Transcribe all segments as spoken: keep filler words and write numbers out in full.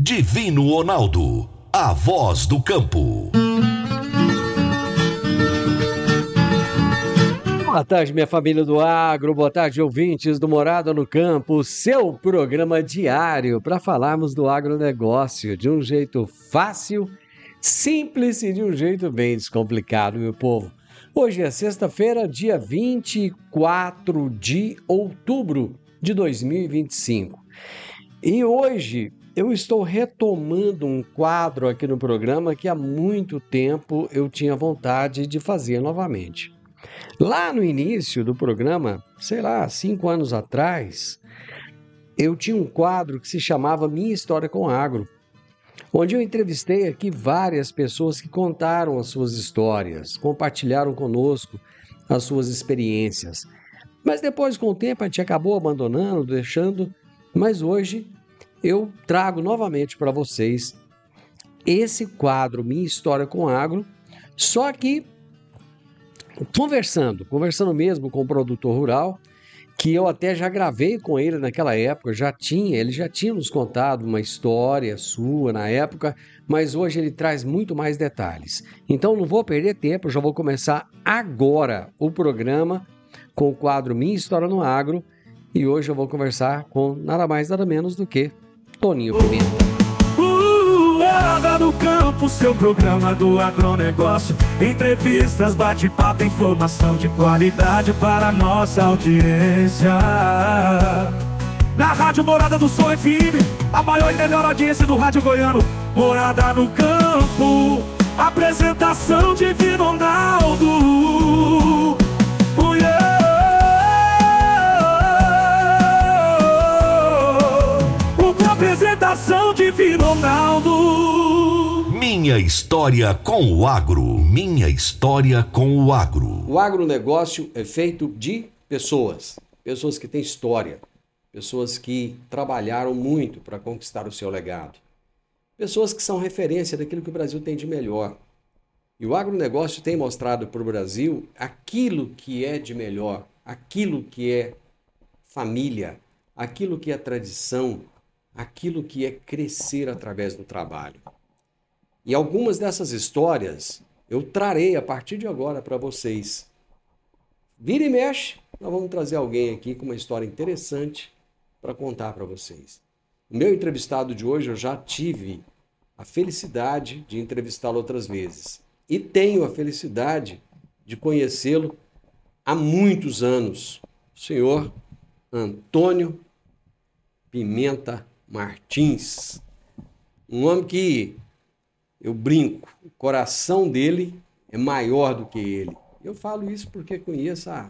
Divino Ronaldo, a voz do campo. Boa tarde, minha família do agro, boa tarde, ouvintes do Morada no Campo, seu programa diário para falarmos do agronegócio de um jeito fácil, simples e de um jeito bem descomplicado, meu povo. Hoje é sexta-feira, dia vinte e quatro de outubro de dois mil e vinte e cinco. E hoje eu estou retomando um quadro aqui no programa que há muito tempo eu tinha vontade de fazer novamente. Lá no início do programa, sei lá, cinco anos atrás, eu tinha um quadro que se chamava Minha História com Agro, onde eu entrevistei aqui várias pessoas que contaram as suas histórias, compartilharam conosco as suas experiências. Mas depois, com o tempo, a gente acabou abandonando, deixando, mas hoje eu trago novamente para vocês esse quadro Minha História com Agro, só que Conversando, conversando mesmo com o produtor rural, que eu até já gravei com ele naquela época, já tinha, ele já tinha nos contado uma história sua na época, mas hoje ele traz muito mais detalhes. Então não vou perder tempo, já vou começar agora o programa com o quadro Minha História no Agro, e hoje eu vou conversar com nada mais nada menos do que Toninho Pimenta. Morada no Campo, seu programa do agronegócio. Entrevistas, bate-papo, informação de qualidade para a nossa audiência. Na Rádio Morada do Sol F M, a maior e melhor audiência do rádio goiano. Morada no Campo, apresentação de Divino Ronaldo. Oh, yeah. Apresentação de Divino Ronaldo. Minha História com o Agro. Minha História com o Agro. O agronegócio é feito de pessoas, pessoas que têm história, pessoas que trabalharam muito para conquistar o seu legado, pessoas que são referência daquilo que o Brasil tem de melhor. E o agronegócio tem mostrado para o Brasil aquilo que é de melhor, aquilo que é família, aquilo que é tradição, aquilo que é crescer através do trabalho. E algumas dessas histórias eu trarei a partir de agora para vocês. Vira e mexe, nós vamos trazer alguém aqui com uma história interessante para contar para vocês. O meu entrevistado de hoje eu já tive a felicidade de entrevistá-lo outras vezes. E tenho a felicidade de conhecê-lo há muitos anos. O senhor Antônio Pimenta Martins, um homem que, eu brinco, o coração dele é maior do que ele. Eu falo isso porque conheço há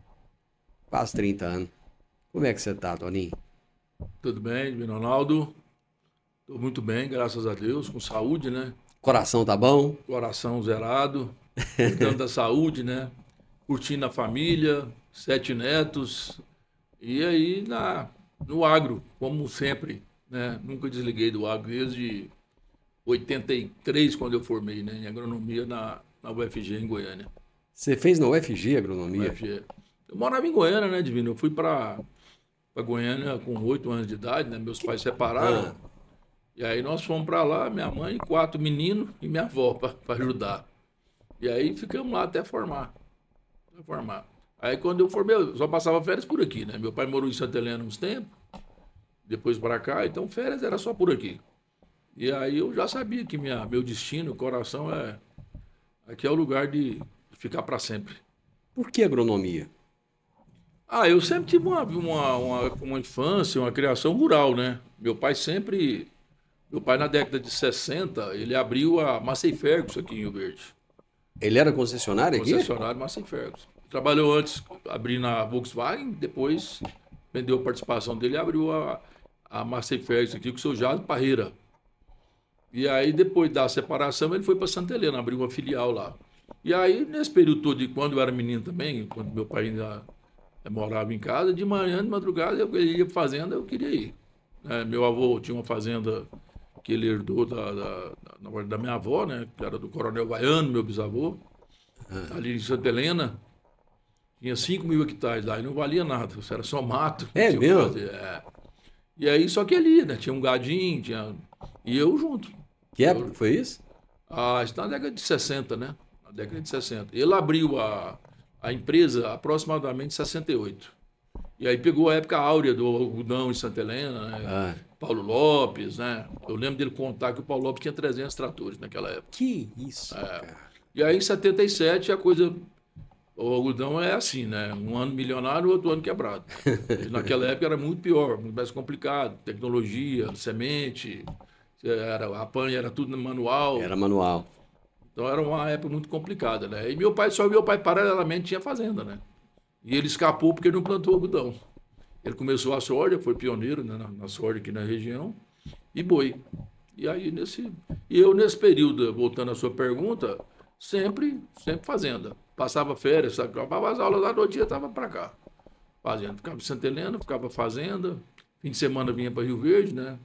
quase trinta anos. Como é que você tá, Toninho? Tudo bem, Divino Ronaldo? Tô muito bem, graças a Deus, com saúde, né? Coração tá bom? Coração zerado, cuidando da saúde, né? Curtindo a família, sete netos, e aí na... no agro, como sempre, né? Nunca desliguei do agro desde oitenta e três, quando eu formei, né? Em agronomia na, na U F G, em Goiânia. Você fez na U F G agronomia? U F G. Eu morava em Goiânia, né, Divino? Eu fui para Goiânia com oito anos de idade, né? Meus pais separaram. Ah. E aí nós fomos para lá, minha mãe, quatro meninos e minha avó para ajudar. E aí ficamos lá até formar. Até formar. Aí quando eu formei, eu só passava férias por aqui, né? Meu pai morou em Santa Helena uns tempos, depois para cá, então férias era só por aqui. E aí eu já sabia que minha, meu destino, o coração é... aqui é o lugar de ficar para sempre. Por que agronomia? Ah, eu sempre tive uma, uma, uma, uma infância, uma criação rural, né? Meu pai sempre... Meu pai na década de sessenta, ele abriu a Massey Ferguson aqui em Rio Verde. Ele era concessionário aqui? Concessionário Massey Ferguson. Trabalhou antes, abriu na Volkswagen, depois vendeu a participação dele e abriu a, a Massey Ferguson aqui com o seu Jado Parreira. E aí, depois da separação, ele foi para Santa Helena, abriu uma filial lá. E aí, nesse período todo, de quando eu era menino também, quando meu pai ainda morava em casa, de manhã, de madrugada, eu ia para fazenda, eu queria ir. É, meu avô tinha uma fazenda que ele herdou da, da, da, da minha avó, né, que era do Coronel Baiano, meu bisavô, ah. ali em Santa Helena. Tinha cinco mil hectares lá e não valia nada, isso era só mato. É mesmo? É. E aí, só que ali, né, tinha um gadinho, tinha... E eu junto. Que época foi isso? Ah, isso na década de sessenta, né? Na década de sessenta. Ele abriu a, a empresa aproximadamente em sessenta e oito. E aí pegou a época áurea do algodão em Santa Helena, né? Ah. Paulo Lopes, né? Eu lembro dele contar que o Paulo Lopes tinha trezentos tratores naquela época. Que isso, É. cara. E aí em setenta e sete a coisa... O algodão é assim, né? Um ano milionário, outro ano quebrado. E naquela época era muito pior, muito mais complicado. Tecnologia, semente, era, a panha era tudo manual. Era manual. Então era uma época muito complicada, né? E meu pai, só meu pai paralelamente tinha fazenda, né? E ele escapou porque ele não plantou algodão. Ele começou a soja, foi pioneiro, né, na, na soja aqui na região, e boi. E aí nesse... E eu nesse período, voltando à sua pergunta, sempre, sempre fazenda. Passava férias, acabava as aulas lá do dia, estava para cá. Fazenda. Ficava em Santa Helena, ficava fazenda. Fim de semana vinha para Rio Verde, né?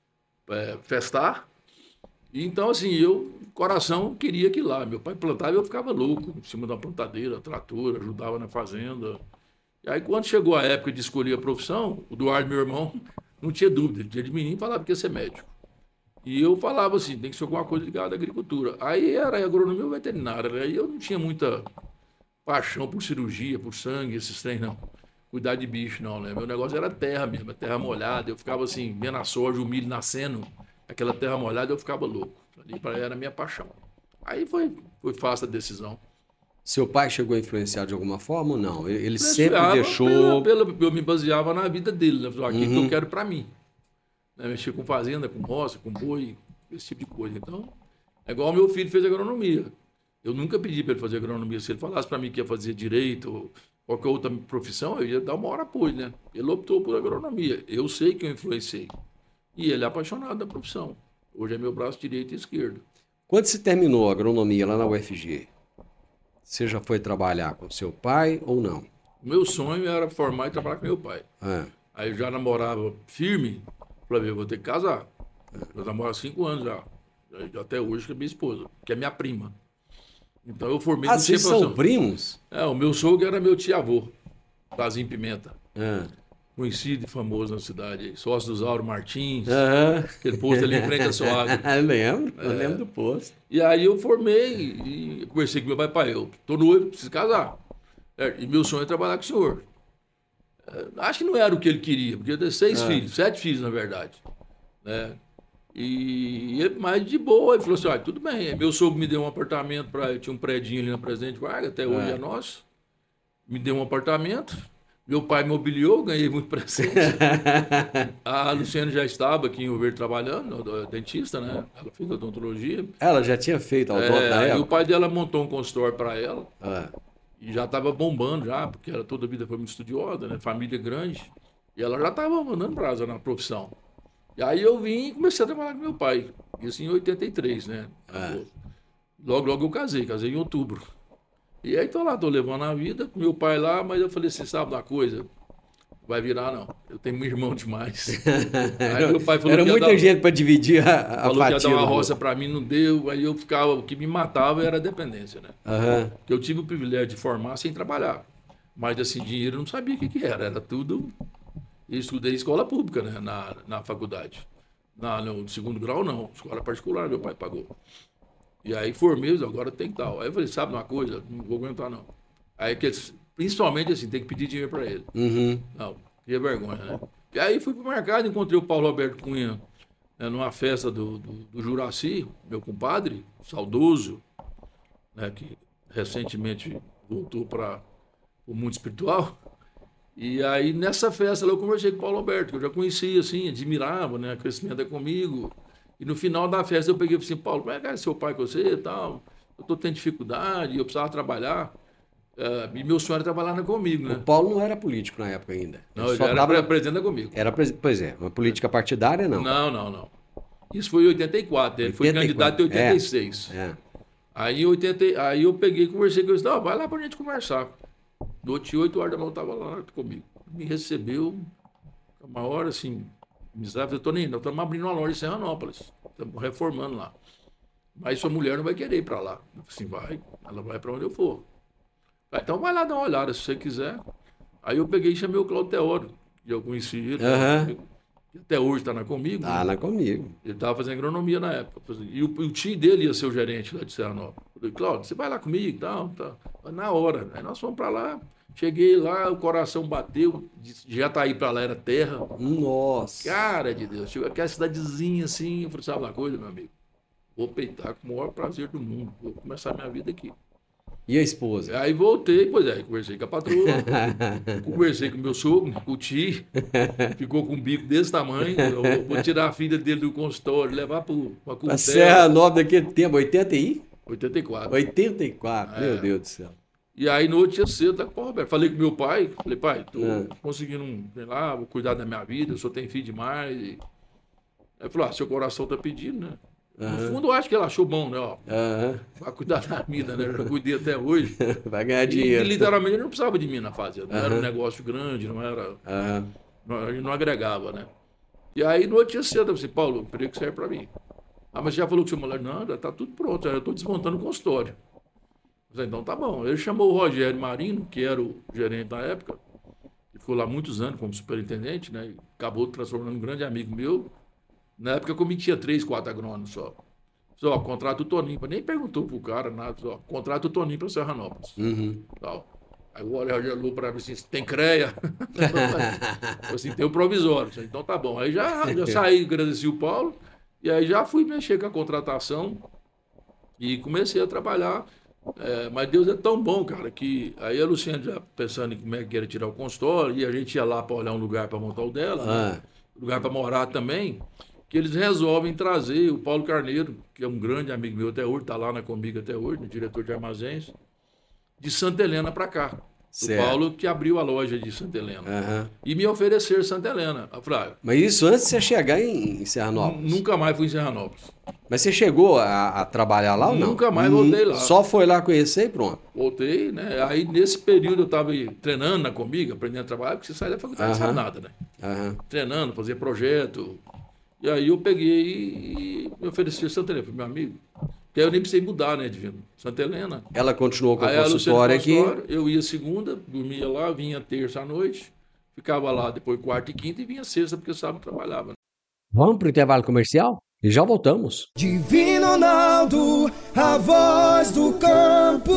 É, festar. E então, assim, eu, coração, queria que ir lá. Meu pai plantava e eu ficava louco, em cima da plantadeira, trator, ajudava na fazenda. E aí, quando chegou a época de escolher a profissão, o Eduardo, meu irmão, não tinha dúvida. Ele tinha de menino e falava que ia ser médico. E eu falava assim, tem que ser alguma coisa ligada à agricultura. Aí era agronomia ou veterinária, né? E eu não tinha muita paixão por cirurgia, por sangue, esses trem, não. Cuidar de bicho, não, né? Meu negócio era terra mesmo, terra molhada. Eu ficava assim, vendo a soja, o milho nascendo, aquela terra molhada, eu ficava louco. Ali para era a minha paixão. Aí foi, foi fácil a decisão. Seu pai chegou a influenciar de alguma forma ou não? Ele, ele sempre Influenciava deixou... Pela, pela, eu me baseava na vida dele, né? Aqui Uhum. que eu quero para mim. Né? Mexer com fazenda, com roça, com boi, esse tipo de coisa. Então, é igual meu filho fez agronomia. Eu nunca pedi para ele fazer agronomia. Se ele falasse para mim que ia fazer direito ou qualquer outra profissão, eu ia dar uma hora apoio, né? Ele optou por agronomia. Eu sei que eu influenciei. E ele é apaixonado da profissão. Hoje é meu braço direito e esquerdo. Quando você terminou a agronomia lá na U F G, você já foi trabalhar com seu pai ou não? O meu sonho era formar e trabalhar com meu pai. Ah. Aí eu já namorava firme. Falei, eu vou ter que casar. Eu namoro há cinco anos já. Até hoje com a minha esposa, que é minha prima. Então eu formei... Ah, no vocês Centro são primos? É, o meu sogro era meu tio-avô, Brasil em Pimenta. Ah. Conhecido e famoso na cidade. aí. Sócio do Zauro Martins. Aham. Aquele posto ali em frente à sua água. Eu lembro, eu lembro do posto. E aí eu formei e conversei com meu pai, pai, eu tô noivo, preciso casar. É, e meu sonho é trabalhar com o senhor. É, acho que não era o que ele queria, porque eu tenho seis Ah. filhos, sete filhos, na verdade. Né? E ele, mais de boa, ele falou assim, ah, tudo bem. Meu sogro me deu um apartamento, pra, tinha um predinho ali na Presidente Vargas, até hoje Ah. é nosso. Me deu um apartamento. Meu pai mobiliou, ganhei muito presente. A Luciana já estava aqui em Rio Verde trabalhando, dentista, né? Ela fez odontologia. Ela já tinha feito odonto É, na aí o época? pai dela montou um consultório para ela Ah. e já estava bombando já, porque ela toda a vida foi muito estudiosa, né? Família grande. E ela já estava mandando brasa na profissão. E aí eu vim e comecei a trabalhar com meu pai. Isso em oitenta e três, né? Ah. Logo, logo eu casei, casei em outubro. E aí tô lá, tô levando a vida com meu pai lá, mas eu falei assim, sabe uma coisa? Vai virar não, eu tenho um irmão demais. Aí meu pai falou Era que ia muita dar- gente para dividir a, a Falou que ia fatia. dar uma do roça bolo. para mim, não deu. Aí eu ficava, o que me matava era a dependência, né? Aham. Porque eu tive o privilégio de formar sem trabalhar. Mas, assim, dinheiro eu não sabia o que, que era. Era tudo... Eu estudei escola pública, né? Na, na faculdade. Na, no segundo grau, não. Escola particular, meu pai pagou. E aí formei, agora tem tal. Aí eu falei, sabe uma coisa? Não vou aguentar, não. Aí, que, principalmente, assim, tem que pedir dinheiro para ele. Uhum. Não, que vergonha, né? E aí fui pro mercado, encontrei o Paulo Alberto Cunha, né, numa festa do, do, do Juraci, meu compadre, saudoso, né, que recentemente voltou para o mundo espiritual. E aí, nessa festa, eu conversei com o Paulo Alberto, que eu já conhecia, assim, admirava, né, o crescimento é comigo. E no final da festa eu peguei e falei assim, Paulo, como é que é seu pai com você e tal? Eu tô tendo dificuldade, eu precisava trabalhar. Uh, e meu sonho era trabalhar comigo, né? O Paulo não era político na época ainda. Não, Ele ele só era tava- presidente comigo. Era pres- Pois é, uma política partidária não. Não, não, não. Isso foi em oitenta e quatro, ele foi oitenta e quatro, candidato em oitenta e seis. É. Aí, em oitenta, aí eu peguei e conversei com ele, não, vai lá pra gente conversar. Do outro oito horas da manhã eu tava lá comigo. Me recebeu, uma hora assim, me disse, eu tô nem indo, nós estamos abrindo uma loja em Serranópolis, estamos reformando lá. Mas sua mulher não vai querer ir pra lá. Eu falei assim, vai, ela vai pra onde eu for. Ah, então vai lá dar uma olhada, se você quiser. Aí eu peguei e chamei o Cláudio Teório, que eu conheci ele. Aham. que até hoje está na Comigo. Tá né? na Comigo. Ele estava fazendo agronomia na época. E o, o tio dele ia ser o gerente lá de Serranópolis. Eu falei, Cláudio, você vai lá comigo? Não, tá. Na hora. Aí nós fomos para lá. Cheguei lá, o coração bateu. De Jataí para lá era terra. Nossa. Cara de Deus. Chegou aquela cidadezinha assim. Eu falei, sabe uma coisa, meu amigo? Vou peitar com o maior prazer do mundo. Vou começar minha vida aqui. E a esposa? Aí voltei, pois é, conversei com a patroa, conversei com o meu sogro, com o tio, ficou com um bico desse tamanho. Eu vou tirar a filha dele do consultório, levar para uma A Serra Nova daquele tempo, oitenta e? oitenta e quatro. oitenta e quatro, É. meu Deus do céu. E aí no outro dia cedo, tá, pô, Roberto, falei com meu pai, falei, pai, tô É. conseguindo, um, sei lá, vou cuidar da minha vida, eu só tenho filho demais. E... Aí ele falou, ah, seu coração tá pedindo, né? No fundo, eu acho que ele achou bom, né? Ó, Aham. vai cuidar da vida, né? Eu já cuidei até hoje. Vai ganhar E, dinheiro. e literalmente ele não precisava de mim na fazenda. Não era um Aham. negócio grande, não era. Aham. Não, a gente não agregava, né? E aí, no outro dia cedo, eu falei assim, Paulo, o emprego serve para mim. Ah, mas você já falou que seu mulher, não, já tá tudo pronto, já estou desmontando o consultório. Eu falei, então tá bom. Ele chamou o Rogério Marino, que era o gerente da época, que ficou lá muitos anos como superintendente, né? E acabou transformando um grande amigo meu. Na época eu cometia três, quatro agrônomos só. Só, contrata o Toninho, nem perguntou pro cara nada, só, contrata o Toninho para Serranópolis. Uhum. Tal. Aí o Rogério olhou para mim assim, tem creia? Eu assim, tem o provisório. Então tá bom. Aí já, já saí, agradeci o Paulo, e aí já fui mexer com a contratação e comecei a trabalhar. É, mas Deus é tão bom, cara, que aí a Luciana já pensando em como é que era tirar o consultório, e a gente ia lá para olhar um lugar para montar o dela, Ah. né? Lugar para morar também, que eles resolvem trazer o Paulo Carneiro, que é um grande amigo meu até hoje, está lá na Comigo até hoje, né, diretor de armazéns, de Santa Helena para cá. Certo. O Paulo que abriu a loja de Santa Helena. Aham. E me oferecer Santa Helena. Eu falei, ah, Mas isso antes de você chegar em, em Serranópolis. nunca mais fui em Serranópolis. Mas você chegou a, a trabalhar lá ou não? Nunca mais voltei lá. Só foi lá conhecer e pronto. Voltei, né? Aí nesse período eu estava treinando na Comigo, aprendendo a trabalhar, porque você sai da faculdade, não sabe Aham. nada, né? Aham. Treinando, fazer projeto. E aí eu peguei e me ofereci Santa Helena. Falei, meu amigo, que aí eu nem precisei mudar, né, Divino? Santa Helena. Ela continuou com o Aí a Luciana consultório aqui. consultório, eu ia segunda, dormia lá, vinha terça à noite, ficava lá depois quarta e quinta e vinha sexta, porque sábado trabalhava. Vamos para o intervalo comercial e já voltamos. Divino Ronaldo, a voz do campo.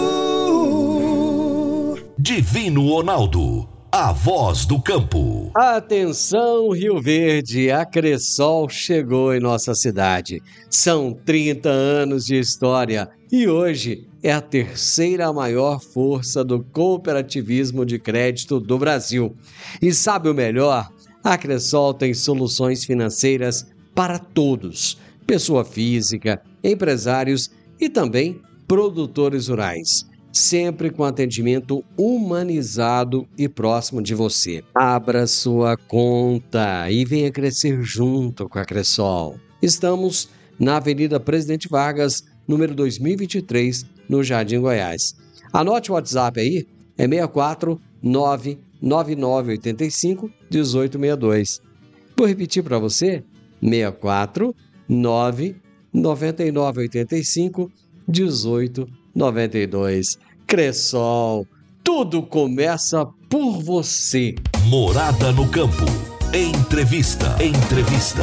Divino Ronaldo, a voz do campo. Atenção, Rio Verde, a Cressol chegou em nossa cidade. São trinta anos de história e hoje é a terceira maior força do cooperativismo de crédito do Brasil. E sabe o melhor? A Cressol tem soluções financeiras para todos, pessoa física, empresários e também produtores rurais. Sempre com atendimento humanizado e próximo de você. Abra sua conta e venha crescer junto com a Cressol. Estamos na Avenida Presidente Vargas, número dois mil e vinte e três, no Jardim Goiás. Anote o WhatsApp aí, é seis quatro nove nove nove oito cinco um oito seis dois. Vou repetir para você, seis quatro nove nove nove oito cinco um oito nove dois. Cressol, tudo começa por você. Morada no campo. Entrevista. Entrevista.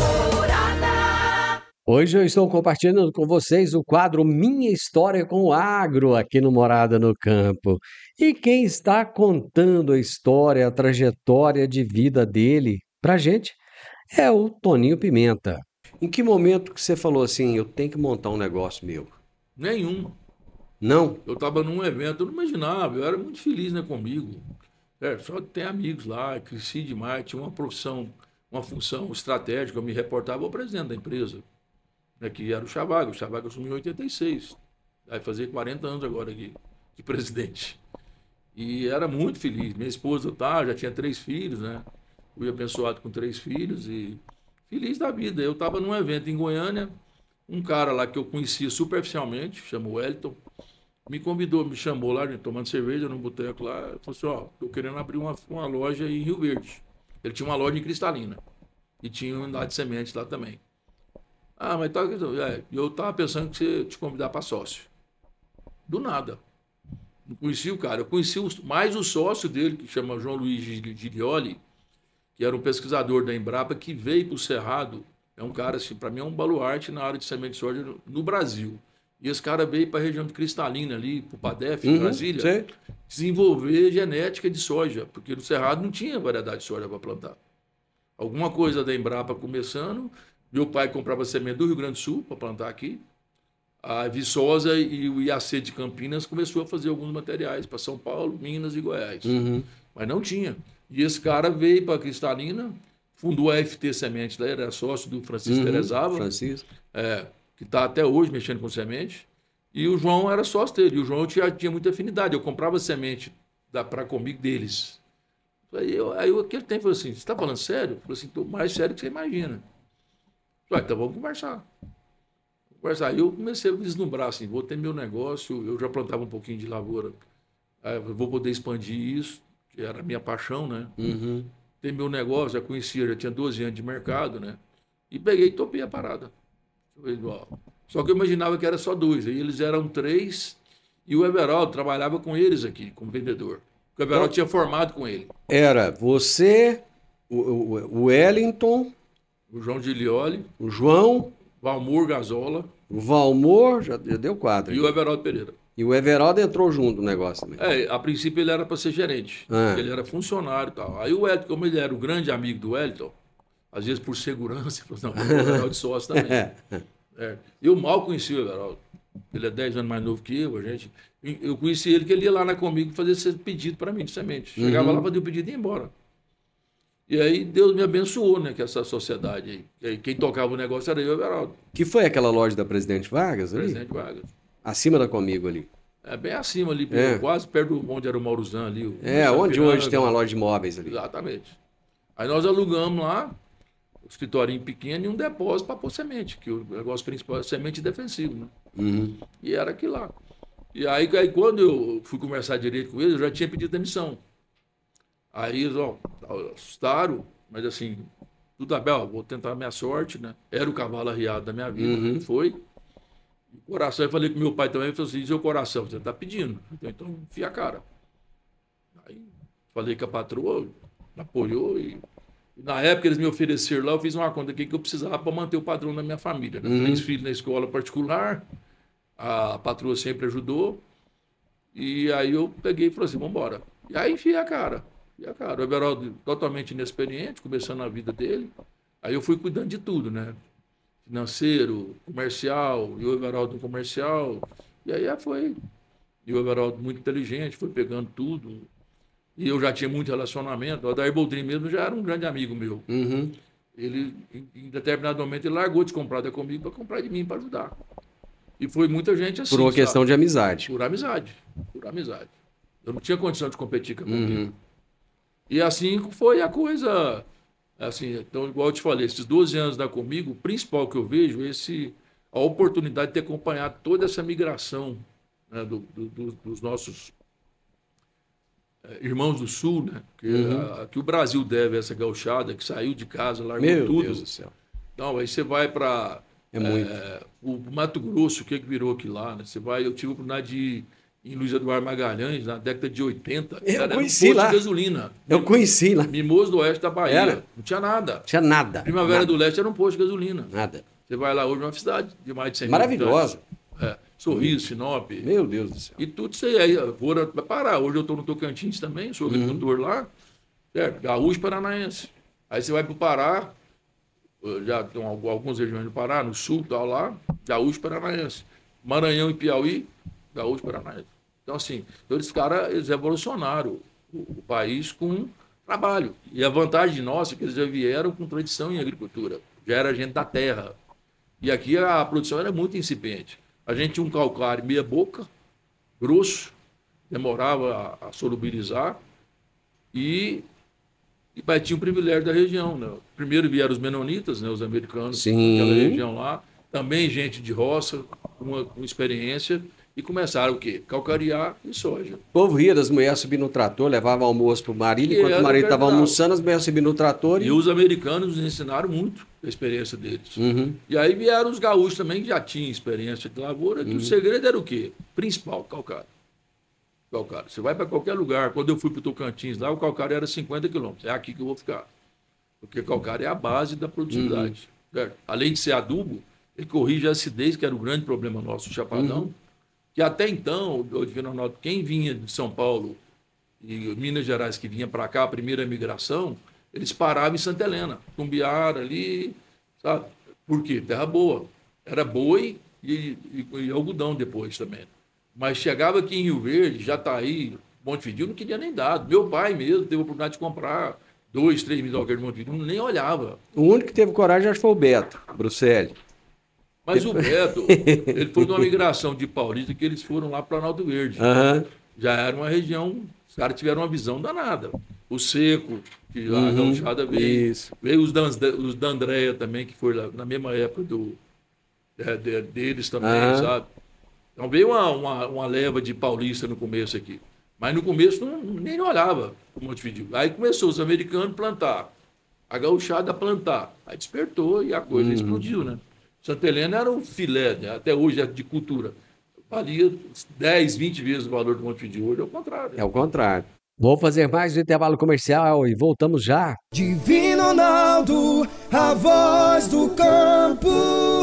Hoje eu estou compartilhando com vocês o quadro Minha História com o Agro aqui no Morada no Campo. E quem está contando a história, a trajetória de vida dele pra gente é o Toninho Pimenta. Em que momento que você falou assim, eu tenho que montar um negócio meu? Nenhum. Não? Eu estava num evento, eu não imaginava, eu era muito feliz, né, comigo. É, só que tem amigos lá, cresci demais, tinha uma profissão, uma função estratégica, eu me reportava ao presidente da empresa, né, que era o Chavaga. O Chavaga assumiu em oitenta e seis, vai fazer quarenta anos agora aqui, de presidente. E era muito feliz. Minha esposa tá, já tinha três filhos, né? Fui abençoado com três filhos e feliz da vida. Eu estava num evento em Goiânia, um cara lá que eu conhecia superficialmente, chamou Wellington, me convidou, me chamou lá, tomando cerveja num boteco lá, falou assim, ó, tô querendo abrir uma, uma loja em Rio Verde. Ele tinha uma loja em Cristalina e tinha uma unidade de semente lá também. Ah, mas tá, é, eu tava pensando que você te convidar para sócio. Do nada. Não conheci o cara, eu conheci o, mais o sócio dele, que chama João Luiz Giglioli, que era um pesquisador da Embrapa, que veio para o Cerrado. É um cara, assim, para mim é um baluarte na área de semente de soja no, no Brasil. E esse cara veio para a região de Cristalina, ali, para o Padef, Uhum, Brasília, sei. desenvolver genética de soja, porque no Cerrado não tinha variedade de soja para plantar. Alguma coisa da Embrapa começando, meu pai comprava semente do Rio Grande do Sul para plantar aqui, a Viçosa e o I A C de Campinas começou a fazer alguns materiais para São Paulo, Minas e Goiás. Uhum. Mas não tinha. E esse cara veio para Cristalina, fundou a F T Sementes, lá, era sócio do Francisco Uhum, Terezava, Francisco. é, que está até hoje mexendo com semente. E o João era sócio dele. E o João tinha, tinha muita afinidade. Eu comprava semente para comigo deles. Aí, eu, aí eu, aquele tempo falou assim: você está falando sério? Eu falei assim: estou mais sério que você imagina. Falei, então vamos conversar. Conversar. Aí eu comecei a vislumbrar assim: vou ter meu negócio. Eu já plantava um pouquinho de lavoura. Aí eu vou poder expandir isso, que era a minha paixão, né? Uhum. Tem meu negócio, já conhecia, já tinha doze anos de mercado, né? E peguei e topei a parada. Só que eu imaginava que era só dois. Aí eles eram três e o Everaldo trabalhava com eles aqui, como vendedor. O Everaldo Então, tinha formado com ele. Era você, o, o, o Wellington, O João Gilioli, o João, Valmor Gazola o Valmor, já, já deu quatro. e o Everaldo Pereira. E o Everaldo entrou junto no negócio também. É, a princípio ele era para ser gerente. Ah. Ele era funcionário e tal. Aí o Wellington, como ele era o grande amigo do Wellington, às vezes por segurança, ele falou, não, o Everaldo de sócio também. É. Eu mal conheci o Everaldo. Ele é dez anos mais novo que eu, a gente. Eu conheci ele que ele ia lá na comigo fazer esse pedido para mim de semente. Chegava Uhum. lá, fazia o pedido e ia embora. E aí Deus me abençoou, né, com essa sociedade aí. E aí quem tocava o negócio era eu e o Everaldo, Que foi aquela loja da Presidente Vargas ali? presidente Vargas. Acima da Comigo ali. É bem acima ali, É. quase perto do onde era o Mauruzan ali. o- É, o onde Sapiranga. hoje tem uma loja de imóveis ali. Exatamente. Aí nós alugamos lá, um escritorinho pequeno e um depósito para pôr semente, que o negócio principal é semente defensivo, né? Uhum. E era aquilo lá. E aí, aí quando eu fui conversar direito com eles, eu já tinha pedido demissão. Aí eles, ó, assustaram, mas assim, tudo bem, ó, vou tentar a minha sorte, né? Era o cavalo arriado da minha vida, Uhum. e foi. O coração, eu falei com meu pai também, ele falou assim, seu coração, você tá pedindo, então, então enfia a cara. Aí falei com a patroa, apoiou e, e na época eles me ofereceram lá, eu fiz uma conta aqui que eu precisava para manter o padrão da minha família, né? Uhum. Três filhos na escola particular, a patroa sempre ajudou, e aí eu peguei e falei assim, vamos embora. E aí enfiei a cara, enfiei a cara. O Everaldo totalmente inexperiente, começando a vida dele, aí eu fui cuidando de tudo, né? Financeiro, comercial, e o Everaldo no comercial, e aí foi. E o Everaldo muito inteligente, foi pegando tudo. E eu já tinha muito relacionamento. O Adair Boldrin mesmo já era um grande amigo meu. Uhum. Ele, em, em determinado momento, ele largou de comprar da comigo para comprar de mim para ajudar. E foi muita gente assim. Por uma sabe? questão de amizade. Por amizade. Por amizade. Eu não tinha condição de competir com a comigo. Uhum. E assim foi a coisa. Assim, então, igual eu te falei, esses doze anos da comigo, o principal que eu vejo é esse, a oportunidade de ter acompanhado toda essa migração, né, do, do, do, dos nossos é, irmãos do Sul, né? Que, Uhum. a, que o Brasil deve a essa gauchada, que saiu de casa, largou Meu tudo. Deus do céu. Não, aí você vai para É muito. o Mato Grosso, o que, que virou aquilo lá, né? Você vai, eu tive a oportunidade de ir em Luiz Eduardo Magalhães, na década de oitenta. Eu era um conheci posto lá. de gasolina. Eu conheci lá. Mimoso do Oeste da Bahia. Era? Não tinha nada. Tinha nada. Primavera nada, do Leste era um posto de gasolina. Nada. Você vai lá hoje, é uma cidade de mais de cem mil Maravilhosa. habitantes. É, Sorriso, Sinop. Meu Deus do céu. E tudo isso aí. aí agora vai parar. Hoje eu estou no Tocantins também, sou agricultor lá. Certo? Gaúcho Paranaense. Aí você vai para o Pará, já tem algumas regiões do Pará, no sul, tal lá, Gaúcho Paranaense. Maranhão e Piauí, Gaúcho Paranaense. Então, assim, então esses caras eles revolucionaram o, o país com trabalho. E a vantagem nossa é que eles já vieram com tradição em agricultura. Já era gente da terra. E aqui a produção era muito incipiente. A gente tinha um calcário meia boca, grosso, demorava a, a solubilizar e, e mas tinha um privilégio da região. Né? Primeiro vieram os menonitas, né, os americanos, Sim. naquela região lá. Também gente de roça, com, uma, com experiência. E começaram o quê? Calcariar e soja. O povo ria das mulheres subindo no trator, levava almoço pro marido, E enquanto o era marido estava verdade. almoçando, as mulheres subindo no trator e... E os americanos nos ensinaram muito a experiência deles. Uhum. E aí vieram os gaúchos também, que já tinham experiência de lavoura, que o segredo era o quê? Principal, calcário. Calcário. Você vai para qualquer lugar. Quando eu fui para o Tocantins lá, o calcário era cinquenta quilômetros. É aqui que eu vou ficar. Porque calcário é a base da produtividade. Uhum. Certo? Além de ser adubo, ele corrige a acidez, que era o grande problema nosso do Chapadão, uhum. que até então, o Divino Ronaldo, quem vinha de São Paulo e Minas Gerais, que vinha para cá, a primeira migração, eles paravam em Santa Helena, Tumbiara ali, sabe? Por quê? Terra boa. Era boi e, e, e algodão depois também. Mas chegava aqui em Rio Verde, Jataí, Montevidéu, não queria nem dado. Meu pai mesmo teve a oportunidade de comprar dois, três mil de Montevidéu, nem olhava. O único que teve coragem acho que foi o Beto Bruxelli. Mas o Beto, ele foi de uma migração de Paulista que eles foram lá para Planalto Verde. Uhum. Já era uma região, os caras tiveram uma visão danada. O Seco, que lá uhum. a gauchada veio. Isso. Veio os da, os da Andréia também, que foi lá, na mesma época do, é, de, deles também, uhum. sabe? Então veio uma, uma, uma leva de paulista no começo aqui. Mas no começo não, nem olhava o Montevidéu. Aí começou os americanos a plantar, a gauchada a plantar. Aí despertou e a coisa uhum. explodiu, né? Santa Helena era um filé, né? Até hoje é de cultura. Valia dez, vinte vezes o valor do Montevidéu. Hoje é o contrário. É o contrário. Vou fazer mais um intervalo comercial e voltamos já. Divino Ronaldo, a voz do campo.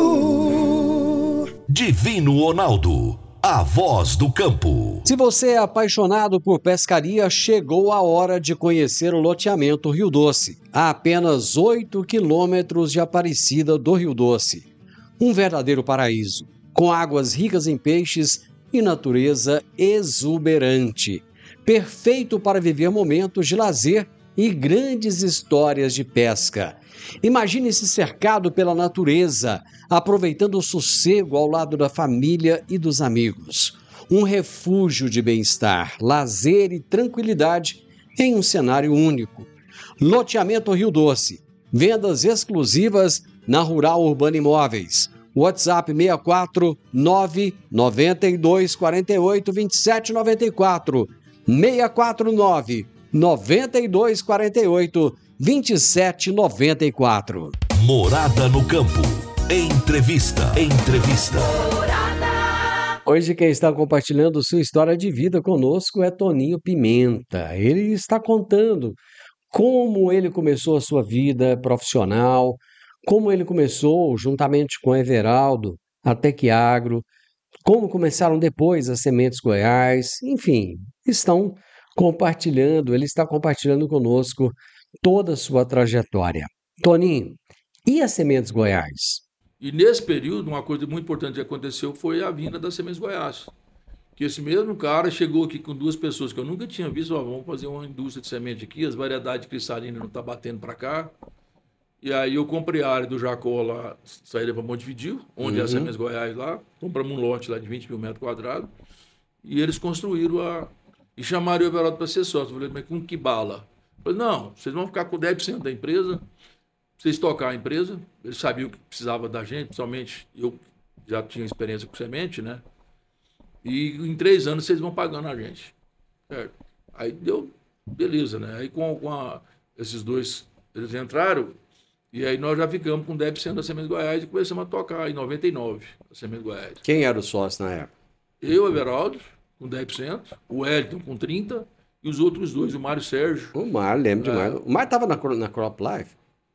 Divino Ronaldo, a voz do campo. Se você é apaixonado por pescaria, chegou a hora de conhecer o loteamento Rio Doce, a apenas oito quilômetros de Aparecida do Rio Doce. Um verdadeiro paraíso, com águas ricas em peixes e natureza exuberante. Perfeito para viver momentos de lazer e grandes histórias de pesca. Imagine-se cercado pela natureza, aproveitando o sossego ao lado da família e dos amigos. Um refúgio de bem-estar, lazer e tranquilidade em um cenário único. Loteamento Rio Doce. Vendas exclusivas na Rural Urbana Imóveis. WhatsApp seis quatro nove nove dois quatro oito dois sete nove quatro. seis quatro nove nove dois quatro oito dois sete nove quatro. Morada no Campo. Entrevista. Entrevista. Hoje quem está compartilhando sua história de vida conosco é Toninho Pimenta. Ele está contando como ele começou a sua vida profissional, como ele começou juntamente com Everaldo, a Tecagro, como começaram depois as Sementes Goiás, enfim, estão compartilhando, ele está compartilhando conosco toda a sua trajetória. Toninho, e as Sementes Goiás? E nesse período, uma coisa muito importante que aconteceu foi a vinda das Sementes Goiás. Que esse mesmo cara chegou aqui com duas pessoas que eu nunca tinha visto, ó, vamos fazer uma indústria de semente aqui, as variedades de cristalina não estão tá batendo para cá. E aí eu comprei a área do Jacó lá, saída para Montevidéu, onde uhum. é as Sementes Goiás lá, compramos um lote lá de vinte mil metros quadrados, e eles construíram a... e chamaram o Everaldo para ser sócio. Eu falei, mas com que bala? Eu falei, não, vocês vão ficar com dez por cento da empresa, vocês tocar a empresa, eles sabiam que precisava da gente, principalmente eu já tinha experiência com semente, né? E em três anos vocês vão pagando a gente. Certo? Aí deu, beleza, né? Aí com, com a, esses dois, eles entraram, e aí nós já ficamos com dez por cento da Sementes Goiás e começamos a tocar em noventa e nove, a Sementes Goiás. Quem era o sócio na época? Eu, Everaldo, com dez por cento, o Wellington com trinta por cento, e os outros dois, o Mário Sérgio. O Mário, lembro demais. É. O Mário estava na, na Crop Life?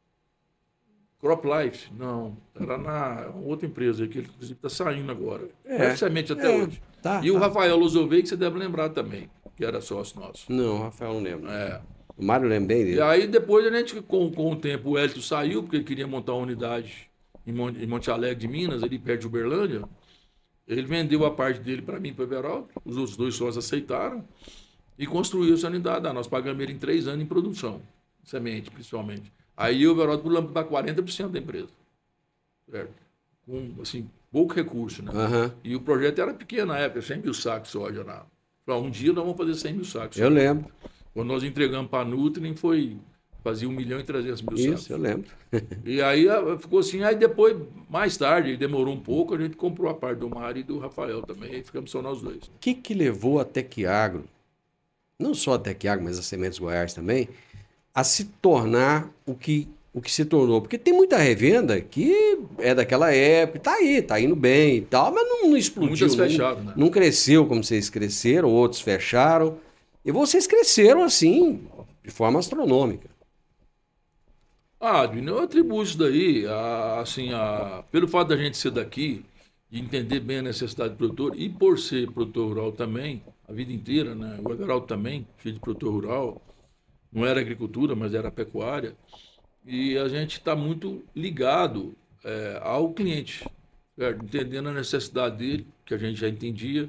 Crop Life, não. Era na outra empresa, que ele inclusive está saindo agora. É. É semente até é. hoje. Tá, e tá. o Rafael Lozovei, que você deve lembrar também, que era sócio nosso. Não, o Rafael não lembro. É. O Mário lembrei dele. E aí depois a gente, com, com o tempo, o Hélito saiu, porque ele queria montar uma unidade em Monte, em Monte Alegre de Minas, ali perto de Uberlândia. Ele vendeu a parte dele para mim e para o Everaldo, os outros dois sócios aceitaram e construiu essa unidade. Ah, nós pagamos ele em três anos em produção, semente principalmente. Aí o Everaldo pulamos para quarenta por cento da empresa. Certo? Com, assim, pouco recurso, né? Uhum. E o projeto era pequeno na época, cem mil sacos de soja. Na... Um dia nós vamos fazer cem mil sacos. Eu lembro. Quando nós entregamos para a Nutri, foi fazia um milhão e trezentos mil sacos. Isso, eu lembro. E aí ficou assim, aí depois, mais tarde, demorou um pouco, a gente comprou a parte do Mário e do Rafael também, aí ficamos só nós dois. O que que levou a Tecagro, não só a Tecagro, mas a Sementes Goiás também, a se tornar o que, o que se tornou? Porque tem muita revenda que é daquela época, tá aí, tá indo bem e tal, mas não, não explodiu. Muitas fecharam, né? Não cresceu como vocês cresceram, outros fecharam. E vocês cresceram assim, de forma astronômica. Ah, Adriano, eu atribuo isso daí, a, assim, a, pelo fato da gente ser daqui, de entender bem a necessidade do produtor, e por ser produtor rural também, a vida inteira, né? O Everaldo também, filho de produtor rural, não era agricultura, mas era pecuária, e a gente está muito ligado é, ao cliente, certo? Entendendo a necessidade dele, que a gente já entendia,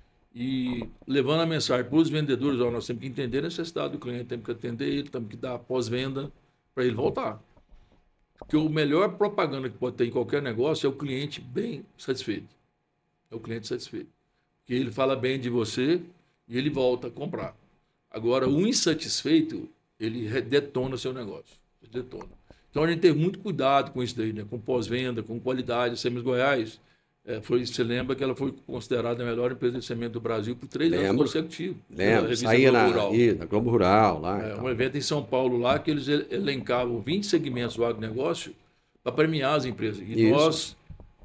e levando a mensagem para os vendedores, ó, nós temos que entender a necessidade do cliente, temos que atender ele, temos que dar pós-venda para ele voltar. Porque o melhor propaganda que pode ter em qualquer negócio é o cliente bem satisfeito. É o cliente satisfeito. Porque ele fala bem de você e ele volta a comprar. Agora, o insatisfeito, ele detona seu negócio. Ele detona. Então, a gente teve muito cuidado com isso daí, né? Com pós-venda, com qualidade. A Sementes Goiás, é, foi, você lembra que ela foi considerada a melhor empresa de semente do Brasil por três Lembro. anos consecutivos. Lembro, saía na, na Globo Rural. Lá, é, um evento em São Paulo lá que eles elencavam vinte segmentos do agronegócio para premiar as empresas. E isso. nós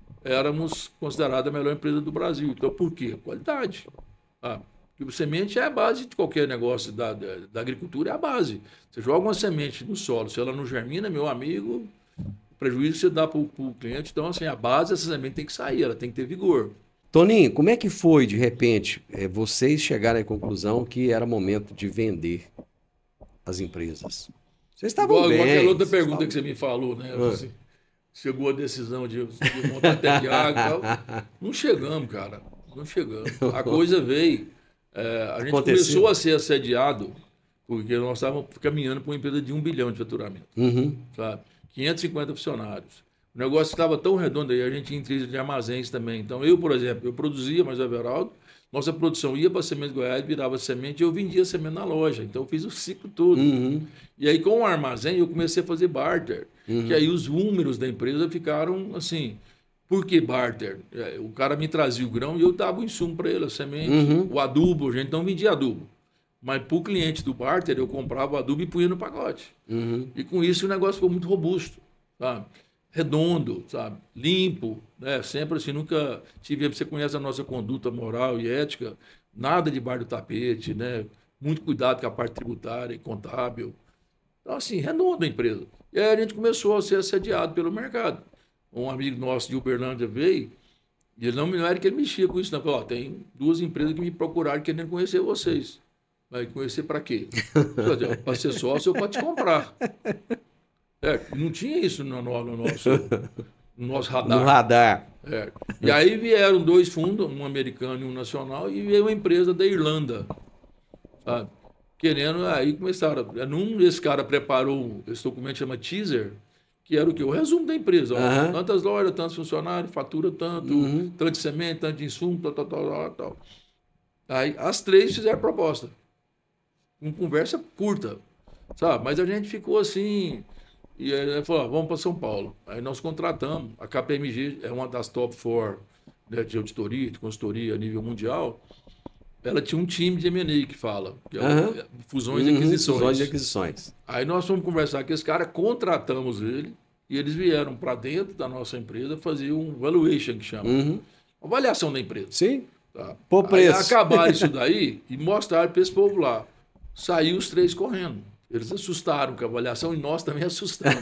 éramos considerados a melhor empresa do Brasil. Então, por quê? Qualidade. Ah, porque semente é a base de qualquer negócio da, da, da agricultura, é a base. Você joga uma semente no solo, se ela não germina, meu amigo, o prejuízo que você dá para o cliente. Então, assim, a base dessa semente tem que sair, ela tem que ter vigor. Toninho, como é que foi, de repente, é, vocês chegarem à conclusão que era momento de vender as empresas? Vocês estavam igual, bem. Igual aquela outra pergunta estavam... que você me falou, né? Ah. Assim, chegou a decisão de, de montar até de água e tal. Não chegamos, cara. Não chegamos. A coisa veio... É, a gente Aconteceu. começou a ser assediado porque nós estávamos caminhando para uma empresa de um bilhão de faturamento. Uhum. Sabe? quinhentos e cinquenta funcionários. O negócio estava tão redondo aí, a gente tinha crise de armazéns também. Então, eu, por exemplo, eu produzia, mas o Everaldo, nossa produção ia para a Sementes Goiás, virava semente e eu vendia semente na loja. Então, eu fiz o ciclo todo. Uhum. E aí, com o armazém, eu comecei a fazer barter. Uhum. Que aí os números da empresa ficaram assim... Por que barter? O cara me trazia o grão e eu dava o insumo para ele, a semente, uhum. o adubo, a gente não vendia adubo. Mas para o cliente do barter, eu comprava o adubo e punha no pacote. Uhum. E com isso o negócio ficou muito robusto, sabe? Redondo, sabe? Limpo, né? Sempre assim, nunca tive... Você conhece a nossa conduta moral e ética, nada de bar do tapete, né? Muito cuidado com a parte tributária e contábil. Então, assim, redondo a empresa. E aí a gente começou a ser assediado pelo mercado. Um amigo nosso de Uberlândia veio, e ele não, não era que ele mexia com isso, não. Falou, ó, tem duas empresas que me procuraram querendo conhecer vocês. Mas conhecer para quê? Para ser sócio ou para te comprar. É, não tinha isso no, no, no, nosso, no nosso radar. No radar. É. E aí vieram dois fundos, um americano e um nacional, e veio uma empresa da Irlanda, sabe? Querendo, aí começaram. Num, esse cara preparou, esse documento chama teaser, que era o quê? O resumo da empresa. Ó, uhum. Tantas lojas, tantos funcionários, fatura tanto, uhum. tanto de semente, tanto de insumo, tal, tal, tal, tal. Aí as três fizeram proposta. Com conversa curta, sabe? Mas a gente ficou assim... E aí ele falou, ah, vamos para São Paulo. Aí nós contratamos. A K P M G é uma das top four, né, de auditoria, de consultoria a nível mundial. Ela tinha um time de M and A que fala, que é uhum. fusões e aquisições. Fusões e aquisições. Aí nós fomos conversar com esse cara, contratamos ele, e eles vieram para dentro da nossa empresa fazer um valuation, que chama. Uhum. Avaliação da empresa. Sim. Tá? Por preço. Aí acabaram isso daí e mostraram para esse povo lá. Saiu os três correndo. Eles assustaram com a avaliação e nós também assustamos.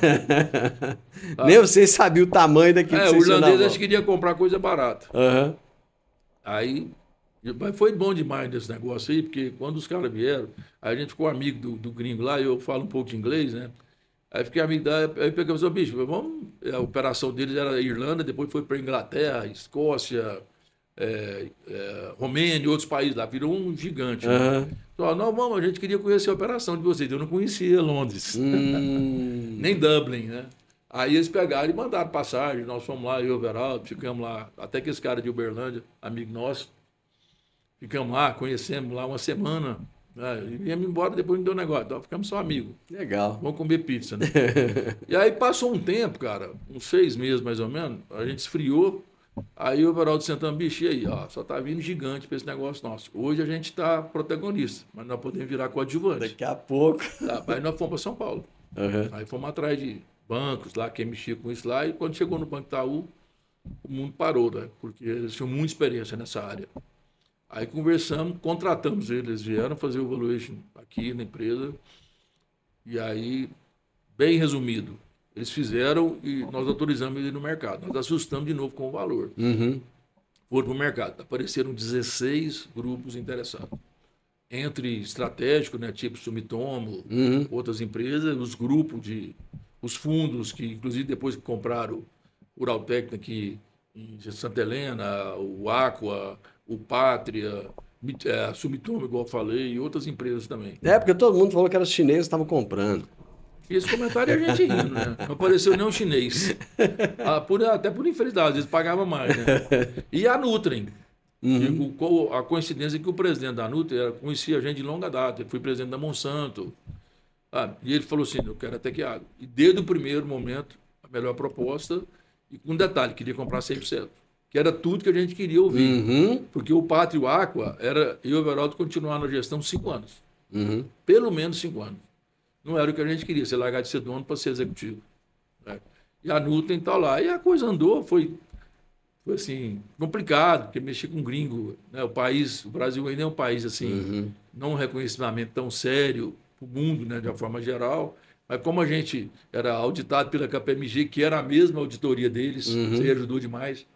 Tá? Nem vocês sabiam o tamanho daquilo é, que vocês o irlandês acho que queria comprar coisa barata. Uhum. Aí... Mas foi bom demais desse negócio aí, porque quando os caras vieram, aí a gente ficou amigo do, do gringo lá, eu falo um pouco de inglês, né? Aí fiquei amigo da... Aí pegamos o bicho, vamos... A operação deles era Irlanda, depois foi para Inglaterra, Escócia, é, é, Romênia e outros países lá. Virou um gigante. Uhum. Né? Então, não, vamos, a gente queria conhecer a operação de vocês. Eu não conhecia Londres, hum. nem Dublin, né? Aí eles pegaram e mandaram passagem, nós fomos lá, eu e o Everaldo, ficamos lá, até que esse cara de Uberlândia, amigo nosso, ficamos lá, conhecemos lá uma semana, né? E viemos embora, depois não deu negócio. Então ficamos só amigos. Legal. Vamos comer pizza, né? E aí passou um tempo, cara, uns seis meses mais ou menos, a gente esfriou. Aí o Everaldo sentando, bicho, e aí, ó, só tá vindo gigante para esse negócio nosso. Hoje a gente tá protagonista, mas nós podemos virar coadjuvante. Daqui a pouco. Tá, aí nós fomos para São Paulo. Uhum. Aí fomos atrás de bancos lá, quem mexia com isso lá, e quando chegou no Banco Itaú, o mundo parou, né? Porque eles tinham muita experiência nessa área. Aí conversamos, contratamos eles, eles vieram fazer o valuation aqui na empresa. E aí, bem resumido, Eles fizeram e nós autorizamos ele no mercado. Nós assustamos de novo com o valor. Uhum. Foram para o mercado. Apareceram dezesseis grupos interessados. Entre estratégicos, né, tipo Sumitomo, Uhum. outras empresas, os grupos de... Os fundos, que inclusive depois que compraram o Uraltec aqui em Santa Helena, o Aqua, o Pátria, a Sumitomo, igual eu falei, e outras empresas também. É, porque todo mundo falou que era os chineses que estavam comprando. E esse comentário é a gente rindo, né? Não apareceu nenhum chinês. Ah, por, até por infelicidade, eles pagavam mais, né? E a Nutrem. Uhum. Que, o, a coincidência é que o presidente da Nutrem era, conhecia a gente de longa data. Ele foi presidente da Monsanto. Ah, e ele falou assim, eu quero a Tecagro. E desde o primeiro momento, a melhor proposta, e com um detalhe, queria comprar cem por cento. Que era tudo que a gente queria ouvir. Uhum. Porque o Pátria e o Aqua, era eu e o Everaldo continuar na gestão cinco anos. Uhum. Pelo menos cinco anos. Não era o que a gente queria, ser largar de ser dono para ser executivo. Né? E a Nutrem está lá. E a coisa andou, foi, foi assim, complicado, porque mexer com gringo. Né? O país, o Brasil ainda é um país assim, Uhum. não um reconhecimento tão sério para o mundo, né, de uma forma geral. Mas como a gente era auditado pela K P M G, que era a mesma auditoria deles, Uhum. isso aí ajudou demais.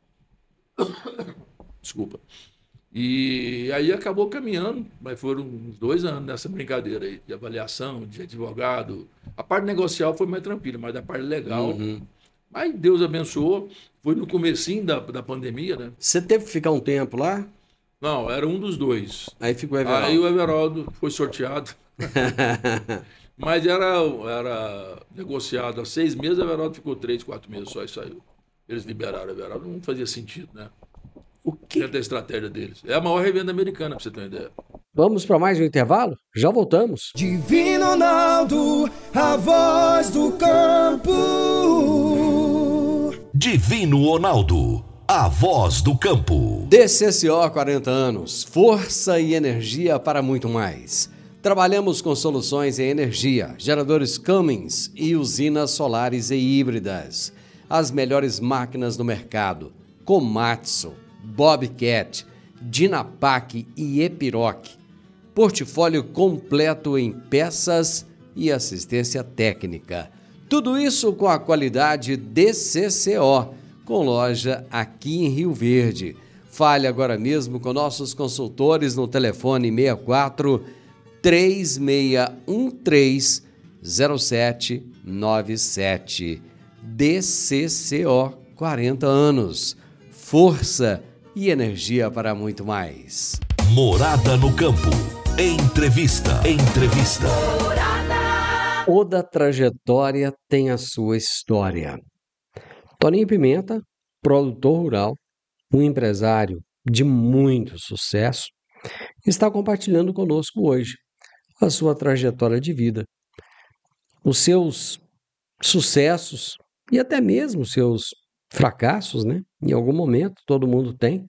Desculpa. E aí acabou caminhando, mas foram uns dois anos nessa brincadeira aí, de avaliação, de advogado. A parte negocial foi mais tranquila, mas a parte legal... Uhum. Mas Deus abençoou, foi no comecinho da, da pandemia, né? Você teve que ficar um tempo lá? Não, era um dos dois. Aí ficou o Everaldo. Aí o Everaldo foi sorteado. Mas era, era negociado há seis meses, o Everaldo ficou três, quatro meses só e saiu. Eles liberaram o Everaldo, não fazia sentido, né? O que? Dentro da estratégia deles. É a maior revenda americana, pra você ter uma ideia. Vamos para mais um intervalo? Já voltamos. Divino Ronaldo, a voz do campo. Divino Ronaldo, a voz do campo. D C C O quarenta anos, força e energia para muito mais. Trabalhamos com soluções em energia, geradores Cummins e usinas solares e híbridas. As melhores máquinas do mercado: Komatsu, Bobcat, Dynapac e Epiroc. Portfólio completo em peças e assistência técnica. Tudo isso com a qualidade D C C O, com loja aqui em Rio Verde. Fale agora mesmo com nossos consultores no telefone seis quatro, três seis um três, zero sete nove sete. D C C O quarenta anos. Força e energia para muito mais. Morada no campo. Entrevista. Entrevista. Toda trajetória tem a sua história. Toninho Pimenta, produtor rural, um empresário de muito sucesso, está compartilhando conosco hoje a sua trajetória de vida, os seus sucessos e até mesmo os seus fracassos, né? Em algum momento todo mundo tem.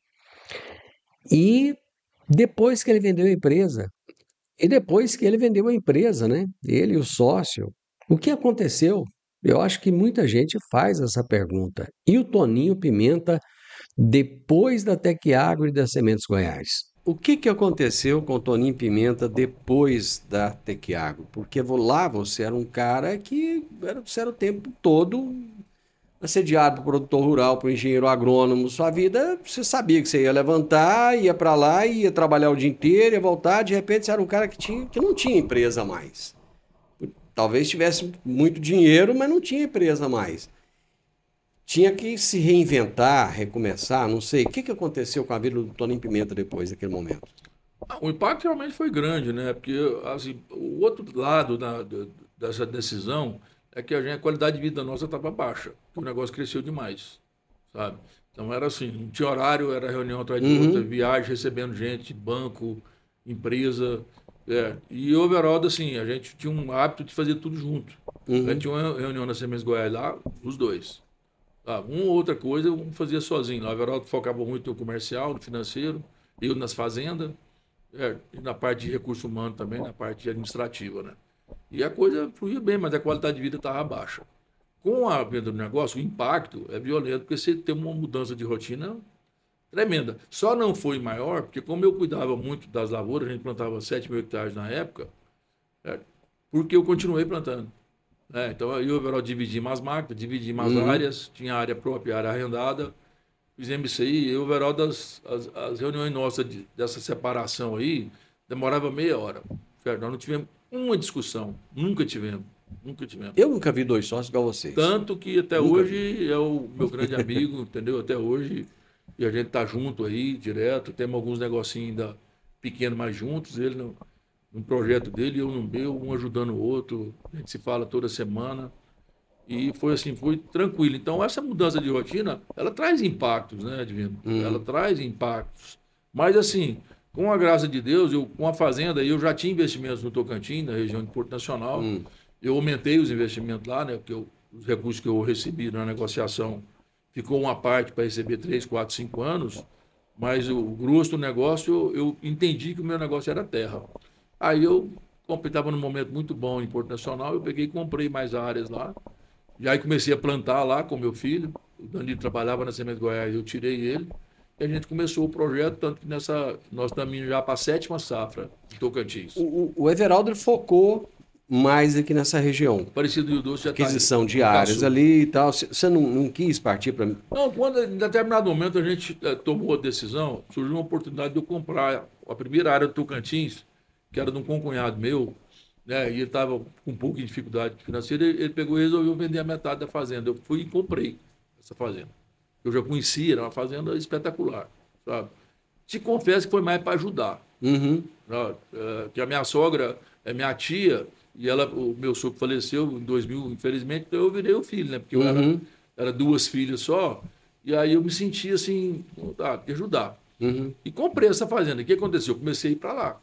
E depois que ele vendeu a empresa, e depois que ele vendeu a empresa, né? Ele e o sócio, o que aconteceu? Eu acho que muita gente faz essa pergunta. E o Toninho Pimenta, depois da Tecagro e da Sementes Goiás? O que, que aconteceu com o Toninho Pimenta depois da Tecagro? Porque lá você era um cara que era, você era o tempo todo assediado para o produtor rural, para o engenheiro agrônomo. Sua vida, você sabia que você ia levantar, ia para lá, ia trabalhar o dia inteiro, ia voltar. De repente você era um cara que, tinha, que não tinha empresa mais. Talvez tivesse muito dinheiro, mas não tinha empresa mais. Tinha que se reinventar, recomeçar, não sei. O que, que aconteceu com a vida do Toninho Pimenta depois daquele momento? O impacto realmente foi grande, né? Porque assim, o outro lado da, dessa decisão é que a, gente, a qualidade de vida nossa estava baixa. O negócio cresceu demais, sabe? Então era assim, não tinha horário, era reunião atrás de Uhum. outra, viagem, recebendo gente, banco, empresa. É. E o Everaldo, assim, a gente tinha um hábito de fazer tudo junto. Uhum. A gente tinha uma reunião na Sementes Goiás lá, os dois. Ah, uma ou outra coisa um fazia sozinho. O Everaldo focava muito no comercial, no financeiro, eu nas fazendas, é, e na parte de recurso humano também, na parte administrativa, né? E a coisa fluía bem, mas a qualidade de vida estava baixa. Com a venda do negócio, o impacto é violento, porque você tem uma mudança de rotina tremenda. Só não foi maior, porque como eu cuidava muito das lavouras, a gente plantava sete mil hectares na época, é, porque eu continuei plantando. Né? Então, eu e o Everaldo dividimos as máquinas, dividimos as Uhum. áreas, tinha área própria, área arrendada. Fizemos isso aí. Eu e o Everaldo, as, as, as reuniões nossas de, dessa separação aí, demorava meia hora. Certo? Nós não tivemos uma discussão. Nunca tivemos. Nunca tivemos. Eu nunca vi dois sócios igual vocês. Tanto que até Nunca hoje é o meu grande amigo, entendeu? Até hoje. E a gente tá junto aí, direto. Temos alguns negocinhos ainda pequenos, mais juntos. Ele no, no projeto dele, eu no meu, um ajudando o outro. A gente se fala toda semana. E foi assim, foi tranquilo. Então, essa mudança de rotina, ela traz impactos, né, Divino? Uhum. Ela traz impactos. Mas, assim, com a graça de Deus, eu, com a fazenda, eu já tinha investimentos no Tocantins, na região de Porto Nacional. Hum. Eu aumentei os investimentos lá, né? Porque eu, os recursos que eu recebi na negociação ficou uma parte para receber três, quatro, cinco anos, mas o grosso do negócio, eu entendi que o meu negócio era terra. Aí eu estava num momento muito bom em Porto Nacional, eu peguei e comprei mais áreas lá. E aí comecei a plantar lá com meu filho. O Danilo trabalhava na Semente Goiás, eu tirei ele. E a gente começou o projeto, tanto que nessa, nós estamos indo já para a sétima safra de Tocantins. O, o- o Everaldo ele focou mais aqui nessa região. Parecido Rio Doce já tá Aquisição aí, de no áreas Caçu. ali e tal. C- Você não, não quis partir para. Não, quando em determinado momento a gente eh, tomou a decisão, surgiu uma oportunidade de eu comprar a primeira área do Tocantins, que era de um concunhado meu, né? E ele estava com um pouco de dificuldade financeira, ele, ele pegou e resolveu vender a metade da fazenda. Eu fui e comprei essa fazenda. Eu já conhecia, era uma fazenda espetacular, sabe? Te confesso que foi mais para ajudar. Uhum. Né? Eh, que a minha sogra é minha tia, e ela, o meu sogro faleceu em dois mil, infelizmente, então eu virei o filho, né? Porque eu era, Uhum. era duas filhas só, e aí eu me sentia assim, ah, de ajudar. Uhum. E comprei essa fazenda. O que aconteceu? Eu comecei a ir para lá.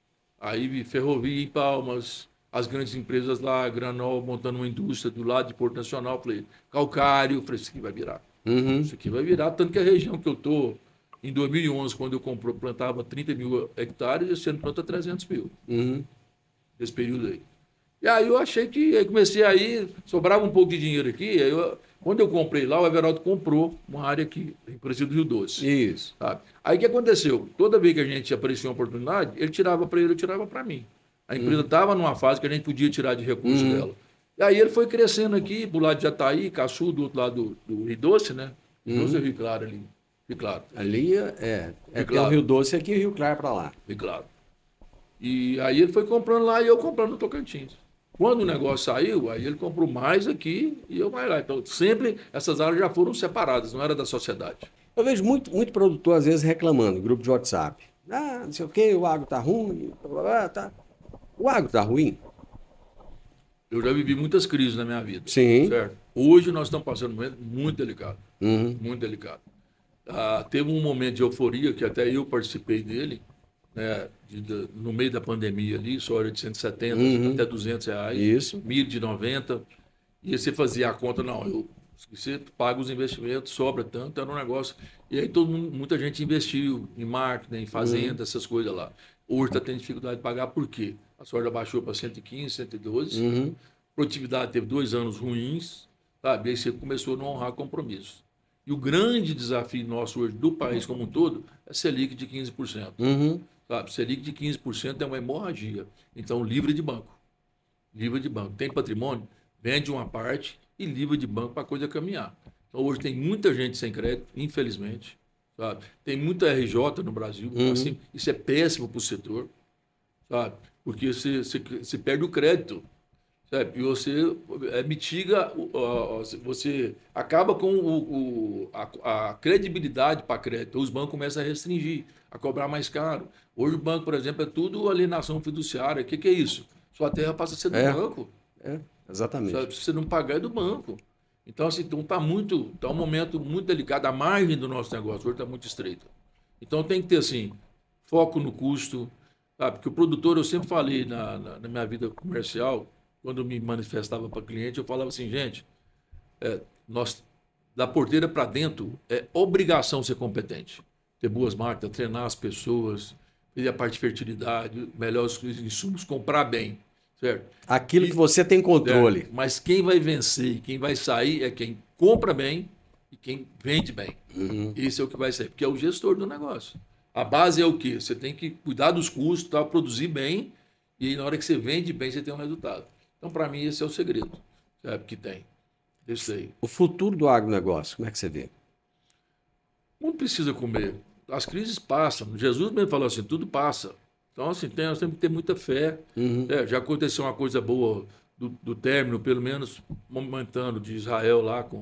Aí vi Ferrovia em Palmas, as grandes empresas lá, Granol, montando uma indústria do lado de Porto Nacional. Falei, calcário, falei, isso aqui vai virar. Uhum. Isso aqui vai virar. Tanto que a região que eu tô, em dois mil e onze, quando eu comprei, plantava trinta mil hectares, esse ano planta trezentos mil. Uhum. Nesse período aí. E aí eu achei que, aí comecei aí, sobrava um pouco de dinheiro aqui, aí eu, quando eu comprei lá, o Everaldo comprou uma área aqui, em Aparecido do Rio Doce. Isso. Sabe? Aí o que aconteceu? Toda vez que a gente aparecia uma oportunidade, ele tirava para ele, eu tirava para mim. A empresa estava numa fase que a gente podia tirar de recursos Uhum. dela. E aí ele foi crescendo aqui, do lado de Jataí, Caçu, do outro lado do, do Rio Doce, né? Rio Doce é Rio Claro ali. Rio Claro. Ali é, é, é Claro. o Rio Doce aqui e o Rio Claro para lá. Rio Claro. E aí ele foi comprando lá e eu comprando no Tocantins. Quando o negócio saiu, aí ele comprou mais aqui e eu mais lá. Então, sempre essas áreas já foram separadas, não era da sociedade. Eu vejo muito, muito produtor, às vezes, reclamando, grupo de WhatsApp. Ah, não sei o quê, o agro tá ruim, blá, blá, blá, tá. O agro tá ruim? Eu já vivi muitas crises na minha vida. Sim. Certo? Hoje nós estamos passando um momento muito delicado. Uhum. Muito delicado. Ah, teve um momento de euforia, que até eu participei dele, né, de- de- no meio da pandemia ali, só era de cento e setenta Uhum. até duzentos reais. Isso. Milho de noventa. E aí você fazia a conta, não, eu, você paga os investimentos, sobra tanto, era um negócio. E aí todo mundo, muita gente investiu em marketing, em fazenda, essas coisas lá. Hoje está tendo dificuldade de pagar, por quê? A soja baixou para cento e quinze, cento e doze. Uhum. Produtividade teve dois anos ruins, sabe? Aí você começou a não honrar compromisso. E o grande desafio nosso hoje, do país como um todo, é Selic de quinze por cento. Uhum. Sabe? Selic de quinze por cento é uma hemorragia. Então, livre de banco. Livre de banco. Tem patrimônio, vende uma parte e livre de banco para a coisa caminhar. Então, hoje tem muita gente sem crédito, infelizmente. Sabe? Tem muita R J no Brasil. Uhum. Assim, isso é péssimo para o setor. Sabe? Porque você, você, você perde o crédito. Sabe? E você é, mitiga, o- o- o- você acaba com o, o- a, a credibilidade para crédito. Os bancos começam a restringir, a cobrar mais caro. Hoje o banco, por exemplo, é tudo alienação fiduciária. O que, que é isso? Sua terra passa a ser do É. banco. É, exatamente. Sabe? Se você não pagar, é do banco. Então, assim, então tá muito, tá um momento muito delicado. A margem do nosso negócio hoje está muito estreita. Então tem que ter, assim, foco no custo, sabe? Porque o produtor, eu sempre falei na, na, na minha vida comercial, quando eu me manifestava para cliente, eu falava assim, gente, é, nós, da porteira para dentro, é obrigação ser competente. Ter boas máquinas, treinar as pessoas, fazer a parte de fertilidade, melhores insumos, comprar bem, certo? Aquilo que você tem controle. É, mas quem vai vencer e quem vai sair é quem compra bem e quem vende bem. Uhum. Esse é o que vai sair, porque é o gestor do negócio. A base é o quê? Você tem que cuidar dos custos, tá? Produzir bem, e aí, na hora que você vende bem, você tem um resultado. Então, para mim, esse é o segredo. sabe, que tem. Isso aí. O futuro do agronegócio, como é que você vê? O mundo precisa comer. As crises passam. Jesus mesmo falou assim, tudo passa. Então, assim, tem, nós temos que ter muita fé. Uhum. É, já aconteceu uma coisa boa do, do término, pelo menos momentâneo, de Israel lá com,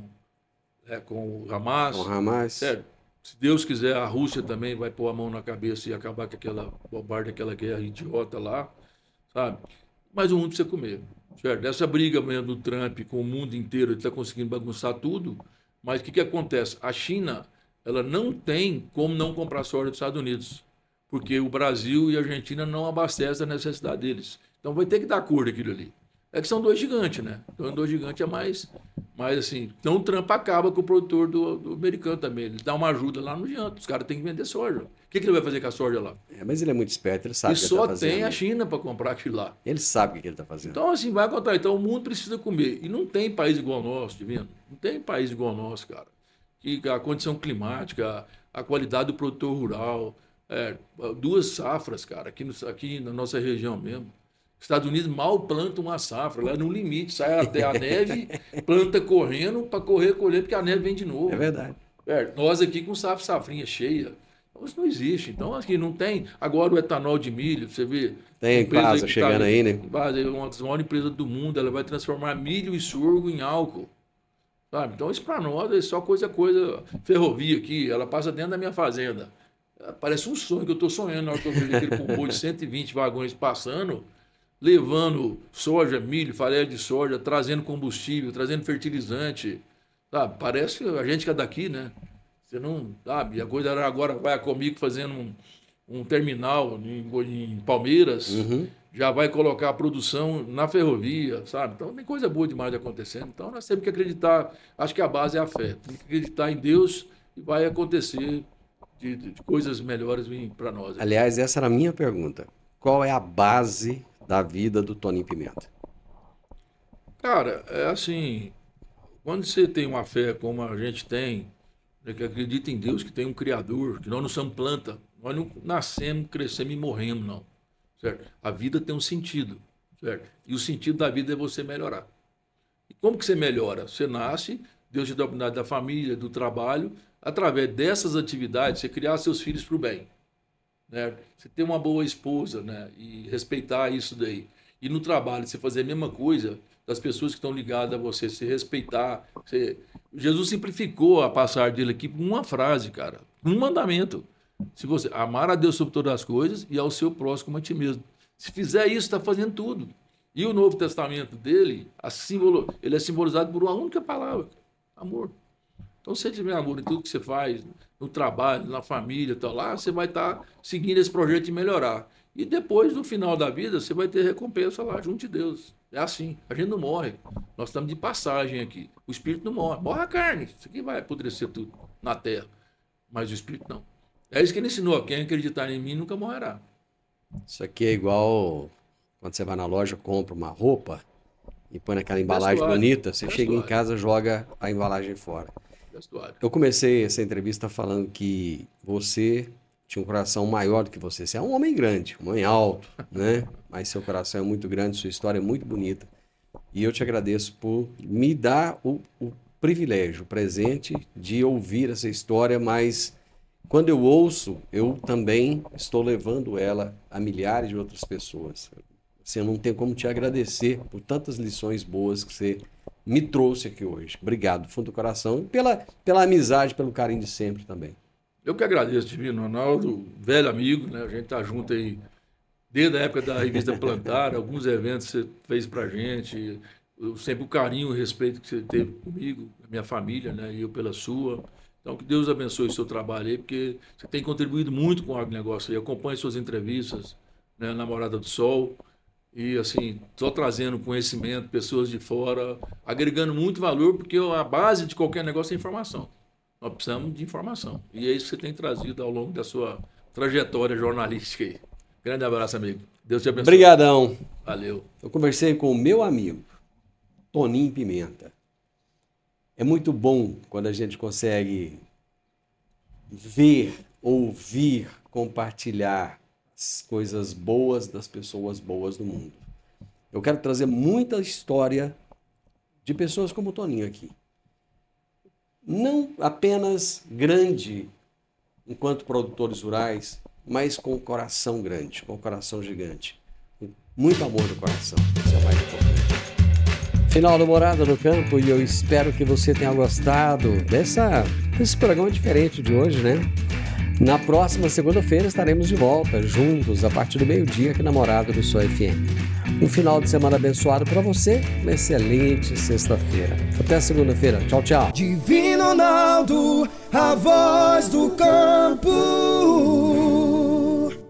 é, com o Hamas. Com o Hamas. É, se Deus quiser, a Rússia também vai pôr a mão na cabeça e acabar com aquela bobagem, aquela guerra idiota lá, sabe? Mas o mundo precisa comer. Certo? Essa briga mesmo do Trump com o mundo inteiro, ele está conseguindo bagunçar tudo, mas o que, que acontece? A China, ela não tem como não comprar soja dos Estados Unidos, porque o Brasil e a Argentina não abastecem a necessidade deles. Então vai ter que dar cor daquilo ali. É que são dois gigantes, né? Então dois gigantes é mais, mais assim. Então o Trump acaba com o produtor do, do americano também. Ele dá uma ajuda lá no janto. Os caras têm que vender soja. O que, que ele vai fazer com a soja lá? É, mas ele é muito esperto, ele sabe e o que só ele tá fazendo. tem a China para comprar aquilo lá. Ele sabe o que ele está fazendo. Então, assim, vai contar. Então, o mundo precisa comer. E não tem país igual ao nosso, divino. Não tem país igual ao nosso, cara. Que a condição climática, a qualidade do produtor rural, é, duas safras, cara, aqui, no, aqui na nossa região mesmo. Estados Unidos mal planta uma safra, lá no limite, sai até a neve, planta correndo para correr, colher, porque a neve vem de novo. É verdade. É, nós aqui com safra, safrinha cheia. Então, isso não existe. Então, aqui não tem. Agora o etanol de milho, você vê. Tem empresa chegando tá, aí, né? Uma das maiores empresas do mundo, ela vai transformar milho e sorgo em álcool. Sabe? Então, isso para nós é só coisa, coisa. Ferrovia aqui, ela passa dentro da minha fazenda. Parece um sonho que eu estou sonhando na hora que eu vejo aquele comboio de cento e vinte vagões passando, levando soja, milho, farelo de soja, trazendo combustível, trazendo fertilizante. Sabe? Parece a gente que é daqui, né? Você não sabe. A coisa era agora vai comigo fazendo um, um terminal em, em Palmeiras, Uhum. já vai colocar a produção na ferrovia, sabe? Então tem coisa boa demais acontecendo. Então nós temos que acreditar. Acho que a base é a fé. Tem que acreditar em Deus e vai acontecer de, de coisas melhores para nós. Aliás, essa era a minha pergunta. Qual é a base da vida do Toninho Pimenta? Cara, é assim, quando você tem uma fé como a gente tem, né, que acredita em Deus, que tem um Criador, que nós não somos planta, nós não nascemos, crescemos e morremos, não. Certo? A vida tem um sentido, certo? E o sentido da vida é você melhorar. E como que você melhora? Você nasce, Deus te dá a oportunidade da família, do trabalho, através dessas atividades, você criar seus filhos para o bem. Né? Você ter uma boa esposa, né? E respeitar isso daí. E no trabalho, você fazer a mesma coisa das pessoas que estão ligadas a você, se respeitar. Você... Jesus simplificou a passagem dele aqui com uma frase, cara, um mandamento. Se você amar a Deus sobre todas as coisas e ao seu próximo como a ti mesmo. Se fizer isso, está fazendo tudo. E o Novo Testamento dele, a simbolo... ele é simbolizado por uma única palavra, amor. Então, se você tiver amor em tudo que você faz, no trabalho, na família, tal, lá, você vai estar seguindo esse projeto de melhorar. E depois, no final da vida, você vai ter recompensa lá, junto de Deus. É assim, a gente não morre. Nós estamos de passagem aqui. O espírito não morre. Morre a carne. Isso aqui vai apodrecer tudo na terra. Mas o espírito não. É isso que ele ensinou. Quem acreditar em mim nunca morrerá. Isso aqui é igual quando você vai na loja, compra uma roupa e põe naquela embalagem Vestuário. bonita, você chega em Vestuário. casa, joga a embalagem fora. Vestuário. Eu comecei essa entrevista falando que você tinha um coração maior do que você. Você é um homem grande, um homem alto, né? Mas seu coração é muito grande, sua história é muito bonita. E eu te agradeço por me dar o, o privilégio, o presente de ouvir essa história, mas quando eu ouço, eu também estou levando ela a milhares de outras pessoas. Assim, eu não tenho como te agradecer por tantas lições boas que você me trouxe aqui hoje. Obrigado, do fundo do coração, pela, pela amizade, pelo carinho de sempre também. Eu que agradeço, Divino Ronaldo, velho amigo, né? A gente tá junto aí desde a época da revista Plantar, alguns eventos que você fez pra gente, eu, sempre o carinho e o respeito que você teve comigo, a minha família, né? E eu pela sua. Então, que Deus abençoe o seu trabalho aí, porque você tem contribuído muito com o agronegócio aí. Acompanhe suas entrevistas, né, na Morada do Sol. E, assim, só trazendo conhecimento, pessoas de fora, agregando muito valor, porque a base de qualquer negócio é informação. Nós precisamos de informação. E é isso que você tem trazido ao longo da sua trajetória jornalística aí. Grande abraço, amigo. Deus te abençoe. Obrigadão. Valeu. Eu conversei com o meu amigo, Toninho Pimenta. É muito bom quando a gente consegue ver, ouvir, compartilhar as coisas boas das pessoas boas do mundo. Eu quero trazer muita história de pessoas como o Toninho aqui. Não apenas grande enquanto produtores rurais, mas com coração grande, com coração gigante. Muito amor no coração, isso é o mais importante. Final do Morada no Campo, e eu espero que você tenha gostado dessa, desse programa diferente de hoje, né? Na próxima segunda-feira estaremos de volta, juntos, a partir do meio-dia, aqui na Morada do Sol F M. Um final de semana abençoado para você, uma excelente sexta-feira. Até segunda-feira. Tchau, tchau. Divino Ronaldo, a voz do campo.